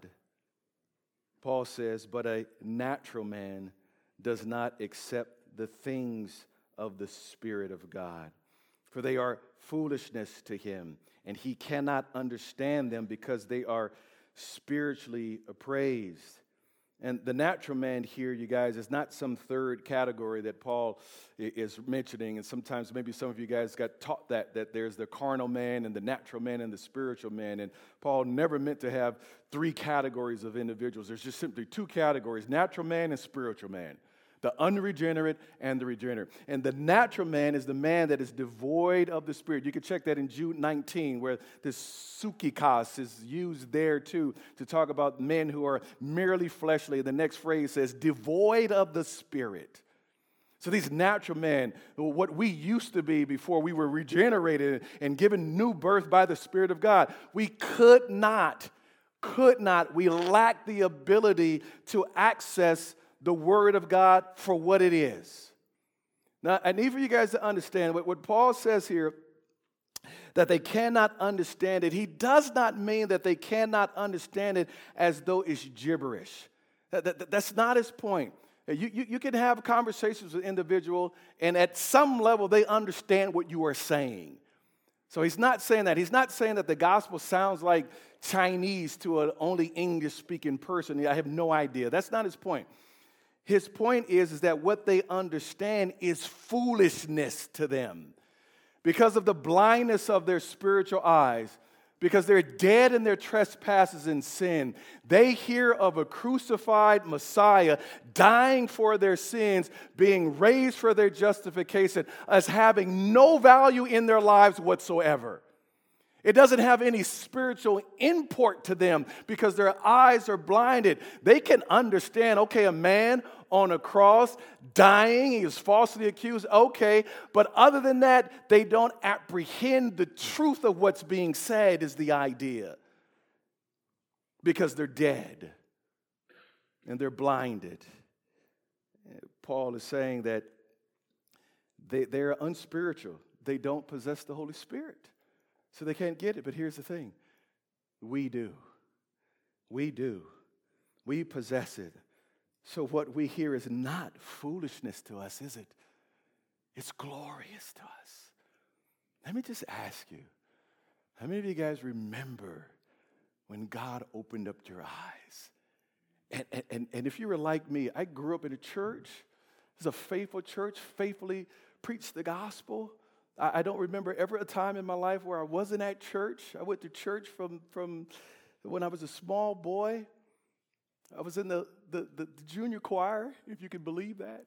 Paul says, but a natural man does not accept the things of the Spirit of God, for they are foolishness to him, and he cannot understand them because they are spiritually appraised. And the natural man here, you guys, is not some third category that Paul is mentioning. And sometimes maybe some of you guys got taught that there's the carnal man and the natural man and the spiritual man. And Paul never meant to have three categories of individuals. There's just simply two categories, natural man and spiritual man. The unregenerate and the regenerate. And the natural man is the man that is devoid of the Spirit. You can check that in Jude 19, where this psychikos is used there too, to talk about men who are merely fleshly. The next phrase says, devoid of the Spirit. So these natural men, what we used to be before we were regenerated and given new birth by the Spirit of God, we could not, we lacked the ability to access the Word of God for what it is. Now, I need for you guys to understand what Paul says here, that they cannot understand it. He does not mean that they cannot understand it as though it's gibberish. That's not his point. You can have conversations with an individual, and at some level, they understand what you are saying. So he's not saying that. He's not saying that the gospel sounds like Chinese to an only English-speaking person. I have no idea. That's not his point. His point is that what they understand is foolishness to them. Because of the blindness of their spiritual eyes, because they're dead in their trespasses and sin, they hear of a crucified Messiah dying for their sins, being raised for their justification, as having no value in their lives whatsoever. It doesn't have any spiritual import to them because their eyes are blinded. They can understand, okay, a man on a cross dying, he was falsely accused, okay, but other than that, they don't apprehend the truth of what's being said is the idea because they're dead and they're blinded. Paul is saying that they're unspiritual. They don't possess the Holy Spirit. So they can't get it, but here's the thing. We do. We do. We possess it. So what we hear is not foolishness to us, is it? It's glorious to us. Let me just ask you, how many of you guys remember when God opened up your eyes? And if you were like me, I grew up in a church. It was a faithful church, faithfully preached the gospel. I don't remember ever a time in my life where I wasn't at church. I went to church from when I was a small boy. I was in the junior choir, if you can believe that.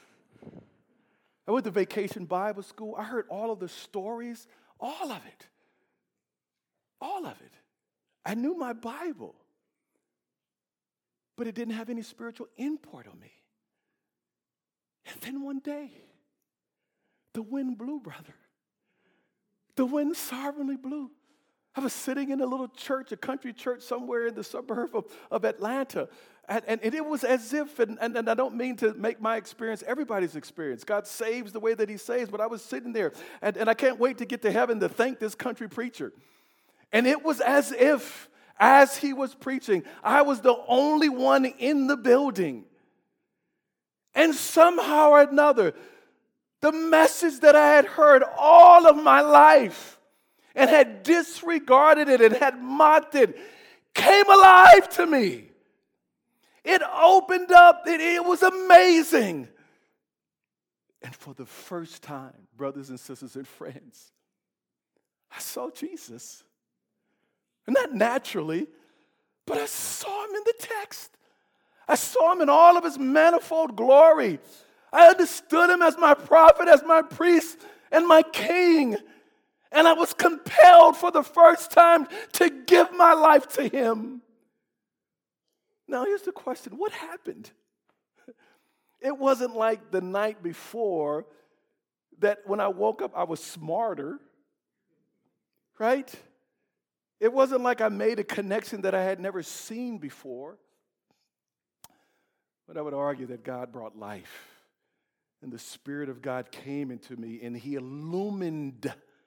I went to Vacation Bible School. I heard all of the stories, all of it. All of it. I knew my Bible, but it didn't have any spiritual import on me. And then one day, the wind blew, brother. The wind sovereignly blew. I was sitting in a little church, a country church somewhere in the suburb of Atlanta. And it was as if, and I don't mean to make my experience everybody's experience. God saves the way that he saves, but I was sitting there, and I can't wait to get to heaven to thank this country preacher. And it was as if, as he was preaching, I was the only one in the building. And somehow or another, the message that I had heard all of my life and had disregarded it and had mocked it came alive to me. It opened up. It was amazing. And for the first time, brothers and sisters and friends, I saw Jesus. And not naturally, but I saw him in the text. I saw him in all of his manifold glory. I understood him as my prophet, as my priest, and my king. And I was compelled for the first time to give my life to him. Now, here's the question. What happened? It wasn't like the night before that when I woke up, I was smarter, right? It wasn't like I made a connection that I had never seen before. But I would argue that God brought life. And the Spirit of God came into me and he illumined,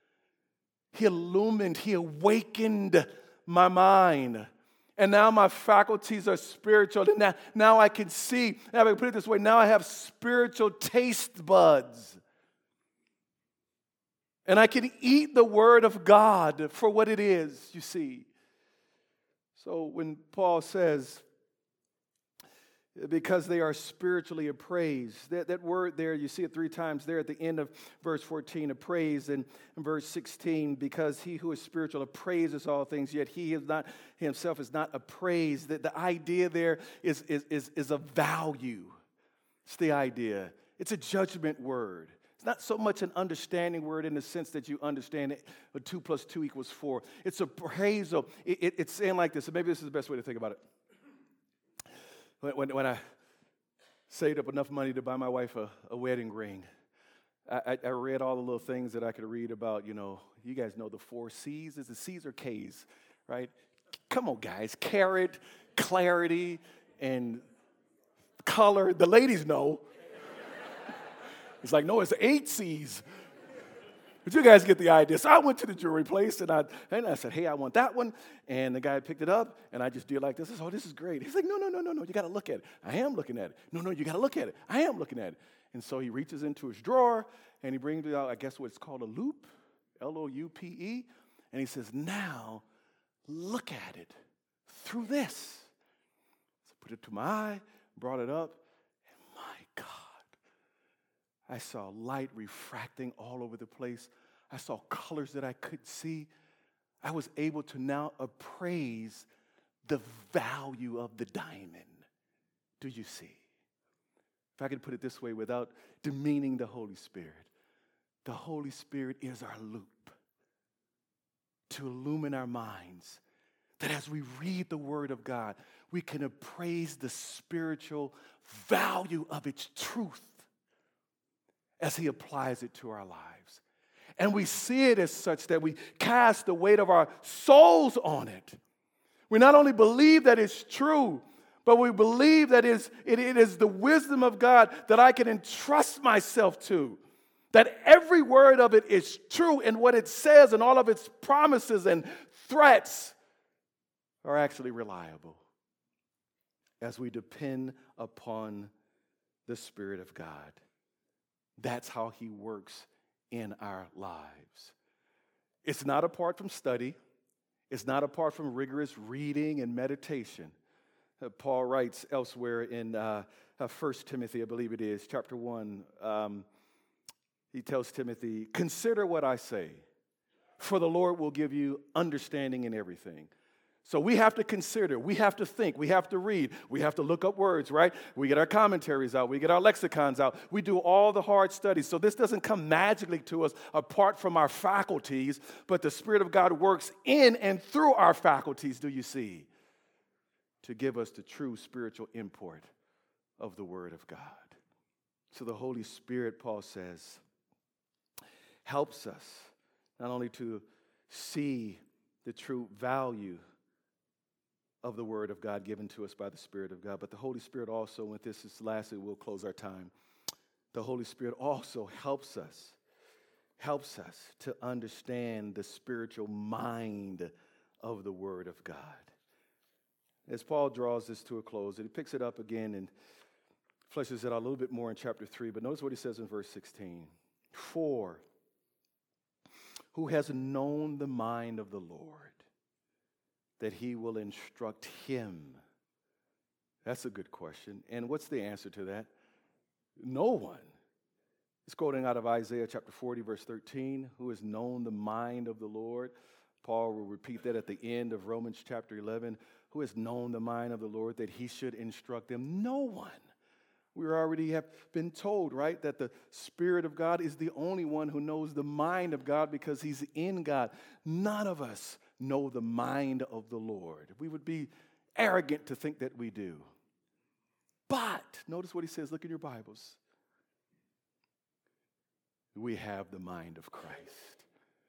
he awakened my mind. And now my faculties are spiritual. And now I can see, I can put it this way, now I have spiritual taste buds. And I can eat the Word of God for what it is, you see. So when Paul says, because they are spiritually appraised. That word there, you see it 3 times there at the end of verse 14, appraised, and in verse 16, because he who is spiritual appraises all things, yet he is not himself is not appraised. The idea there is a value. It's the idea. It's a judgment word. It's not so much an understanding word in the sense that you understand it, 2 + 2 = 4. It's appraisal. It's saying like this, and maybe this is the best way to think about it. When I saved up enough money to buy my wife a wedding ring, I read all the little things that I could read about, you guys know the 4 C's. Is it C's or K's, right? Come on, guys. Carrot, clarity, and color. The ladies know. It's like, no, it's 8 C's. But you guys get the idea. So I went to the jewelry place, and I said, hey, I want that one. And the guy picked it up, and I just did like this. Oh, this is great. He's like, no, you got to look at it. I am looking at it. No, you got to look at it. I am looking at it. And so he reaches into his drawer, and he brings out, I guess what it's called, a loupe, L-O-U-P-E. And he says, now look at it through this. So I put it to my eye, brought it up, and my God. I saw light refracting all over the place. I saw colors that I could see. I was able to now appraise the value of the diamond. Do you see? If I could put it this way without demeaning the Holy Spirit, the Holy Spirit is our loupe to illumine our minds, that as we read the Word of God, we can appraise the spiritual value of its truth as he applies it to our lives. And we see it as such that we cast the weight of our souls on it. We not only believe that it's true, but we believe that it is the wisdom of God that I can entrust myself to. That every word of it is true, and what it says and all of its promises and threats are actually reliable as we depend upon the Spirit of God. That's how he works in our lives. It's not apart from study. It's not apart from rigorous reading and meditation. Paul writes elsewhere in 1 Timothy, I believe it is, chapter 1. He tells Timothy, consider what I say, for the Lord will give you understanding in everything. So we have to consider, we have to think, we have to read, we have to look up words, right? We get our commentaries out, we get our lexicons out, we do all the hard studies. So this doesn't come magically to us apart from our faculties, but the Spirit of God works in and through our faculties, do you see, to give us the true spiritual import of the Word of God. So the Holy Spirit, Paul says, helps us not only to see the true value of the Word of God given to us by the Spirit of God, but the Holy Spirit also, and this is lastly, we'll close our time, the Holy Spirit also helps us to understand the spiritual mind of the Word of God. As Paul draws this to a close, and he picks it up again and fleshes it out a little bit more in chapter 3, but notice what he says in verse 16. For who has known the mind of the Lord, that he will instruct him? That's a good question. And what's the answer to that? No one. It's quoting out of Isaiah chapter 40, verse 13, who has known the mind of the Lord. Paul will repeat that at the end of Romans chapter 11. Who has known the mind of the Lord, that he should instruct them? No one. We already have been told, right, that the Spirit of God is the only one who knows the mind of God because he's in God. None of us know the mind of the Lord. We would be arrogant to think that we do. But, notice what he says, look in your Bibles. We have the mind of Christ.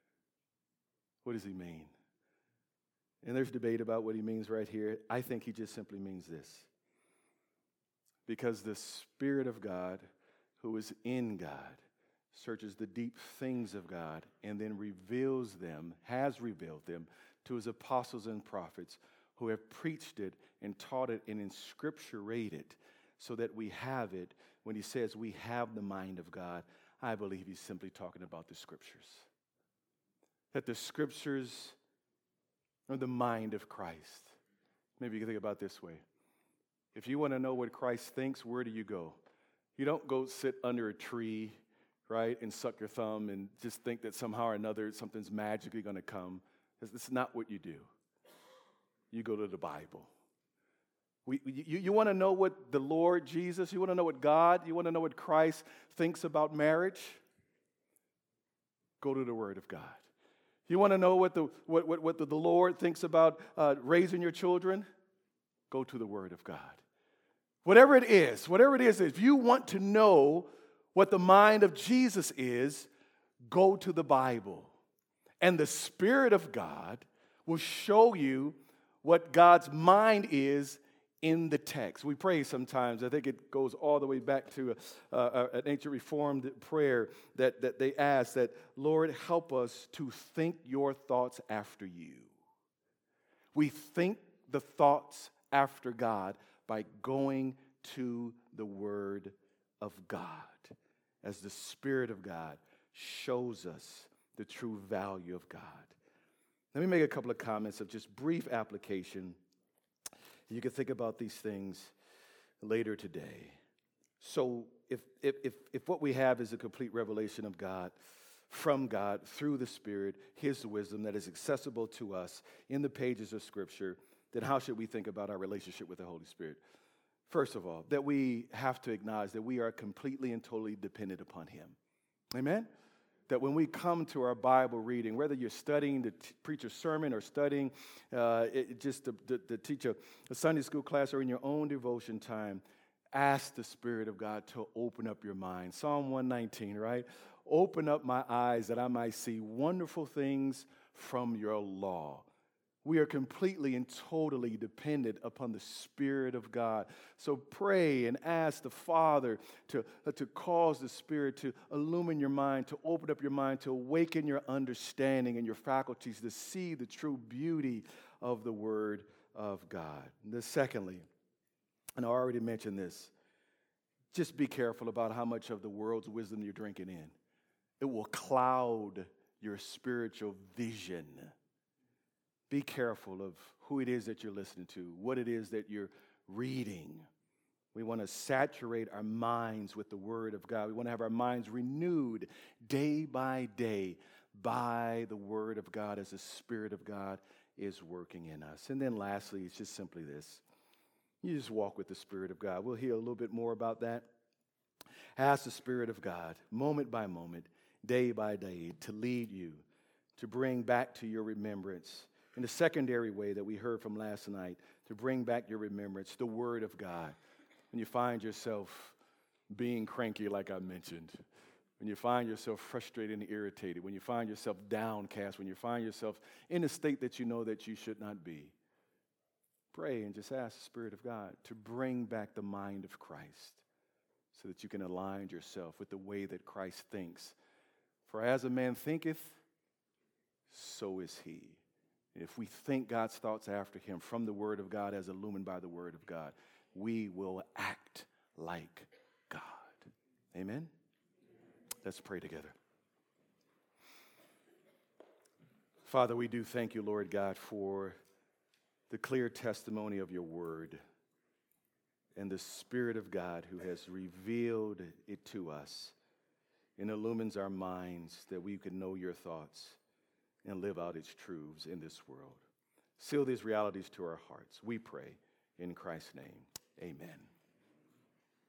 What does he mean? And there's debate about what he means right here. I think he just simply means this. Because the Spirit of God, who is in God, searches the deep things of God and then reveals them, has revealed them to his apostles and prophets who have preached it and taught it and inscripturate it so that we have it. When he says we have the mind of God, I believe he's simply talking about the Scriptures. That the Scriptures are the mind of Christ. Maybe you can think about it this way. If you want to know what Christ thinks, where do you go? You don't go sit under a tree, right, and suck your thumb and just think that somehow or another something's magically going to come. That's not what you do. You go to the Bible. You want to know what the Lord Jesus, you want to know what God, you want to know what Christ thinks about marriage? Go to the Word of God. You want to know what the Lord thinks about raising your children? Go to the Word of God. Whatever it is, if you want to know what the mind of Jesus is, go to the Bible. And the Spirit of God will show you what God's mind is in the text. We pray sometimes, I think it goes all the way back to an ancient Reformed prayer that they ask that, Lord, help us to think your thoughts after you. We think the thoughts after God by going to the Word of God as the Spirit of God shows us the true value of God. Let me make a couple of comments of just brief application. You can think about these things later today. So if what we have is a complete revelation of God, from God, through the Spirit, His wisdom that is accessible to us in the pages of Scripture, then how should we think about our relationship with the Holy Spirit? First of all, that we have to acknowledge that we are completely and totally dependent upon Him. Amen? That when we come to our Bible reading, whether you're studying to preach a sermon or studying just to teach a Sunday school class or in your own devotion time, ask the Spirit of God to open up your mind. Psalm 119, right? Open up my eyes that I might see wonderful things from your law. We are completely and totally dependent upon the Spirit of God. So pray and ask the Father to cause the Spirit to illumine your mind, to open up your mind, to awaken your understanding and your faculties to see the true beauty of the Word of God. And then secondly, and I already mentioned this, just be careful about how much of the world's wisdom you're drinking in. It will cloud your spiritual vision. Be careful of who it is that you're listening to, what it is that you're reading. We want to saturate our minds with the Word of God. We want to have our minds renewed day by day by the Word of God as the Spirit of God is working in us. And then lastly, it's just simply this. You just walk with the Spirit of God. We'll hear a little bit more about that. Ask the Spirit of God, moment by moment, day by day, to lead you, to bring back to your remembrance, in the secondary way that we heard from last night, to bring back your remembrance, the Word of God. When you find yourself being cranky, like I mentioned, when you find yourself frustrated and irritated, when you find yourself downcast, when you find yourself in a state that you know that you should not be, pray and just ask the Spirit of God to bring back the mind of Christ so that you can align yourself with the way that Christ thinks. For as a man thinketh, so is he. And if we think God's thoughts after him from the Word of God as illumined by the Word of God, we will act like God. Amen? Let's pray together. Father, we do thank you, Lord God, for the clear testimony of your word and the Spirit of God who has revealed it to us and illumines our minds that we can know your thoughts and live out its truths in this world. Seal these realities to our hearts, we pray, in Christ's name. Amen.